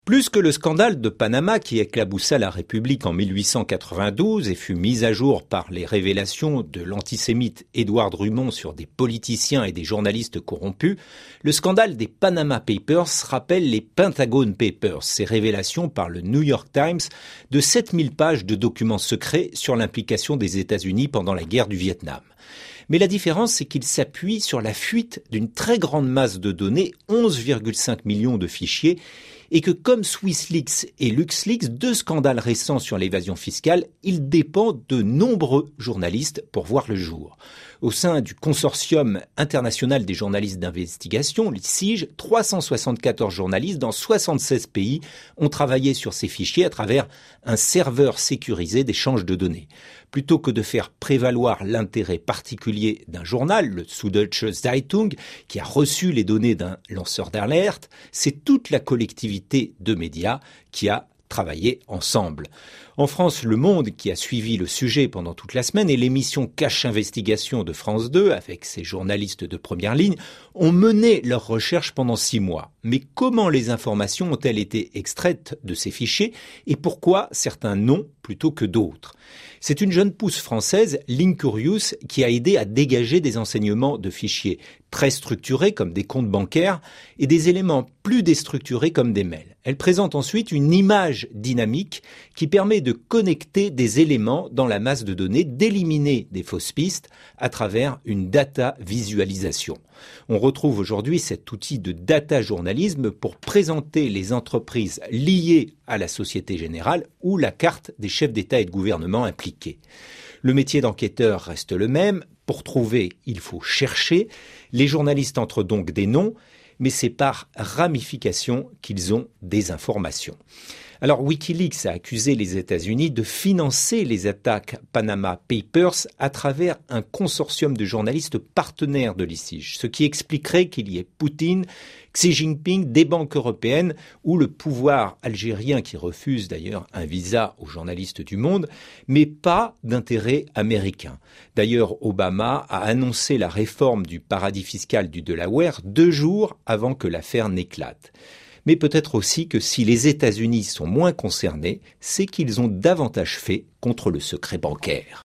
Plus que le scandale de Panama qui éclaboussa la République en 1892 et fut mis à jour par les révélations de l'antisémite Édouard Drummond sur des politiciens et des journalistes corrompus, le scandale des Panama Papers rappelle les Pentagon Papers, ces révélations par le New York Times de 7000 pages de documents secrets sur l'implication des États-Unis pendant la guerre du Vietnam. Mais la différence, c'est qu'il s'appuie sur la fuite d'une très grande masse de données, 11,5 millions de fichiers, et que comme SwissLeaks et LuxLeaks, deux scandales récents sur l'évasion fiscale, il dépend de nombreux journalistes pour voir le jour. Au sein du consortium international des journalistes d'investigation, l'ICIJ, 374 journalistes dans 76 pays ont travaillé sur ces fichiers à travers un serveur sécurisé d'échange de données. Plutôt que de faire prévaloir l'intérêt particulier d'un journal, le Süddeutsche Zeitung, qui a reçu les données d'un lanceur d'alerte, c'est toute la collectivité de médias qui a travaillé ensemble. En France, Le Monde, qui a suivi le sujet pendant toute la semaine, et l'émission Cache Investigation de France 2, avec ses journalistes de première ligne, ont mené leurs recherches pendant 6 mois. Mais comment les informations ont-elles été extraites de ces fichiers et pourquoi certains noms plutôt que d'autres ? C'est une jeune pousse française, Linkurius, qui a aidé à dégager des enseignements de fichiers très structurés comme des comptes bancaires et des éléments plus déstructurés comme des mails. Elle présente ensuite une image dynamique qui permet de connecter des éléments dans la masse de données, d'éliminer des fausses pistes à travers une data visualisation. On retrouve aujourd'hui cet outil de data journalisme pour présenter les entreprises liées à la Société Générale ou la carte des chefs d'État et de gouvernement impliqués. Le métier d'enquêteur reste le même. Pour trouver, il faut chercher. Les journalistes entrent donc des noms, mais c'est par ramification qu'ils ont des informations. Alors Wikileaks a accusé les États-Unis de financer les attaques Panama Papers à travers un consortium de journalistes partenaires de l'ICIJ, ce qui expliquerait qu'il y ait Poutine, Xi Jinping, des banques européennes ou le pouvoir algérien qui refuse d'ailleurs un visa aux journalistes du Monde, mais pas d'intérêt américain. D'ailleurs, Obama a annoncé la réforme du paradis fiscal du Delaware 2 jours avant que l'affaire n'éclate. Mais peut-être aussi que si les États-Unis sont moins concernés, c'est qu'ils ont davantage fait contre le secret bancaire.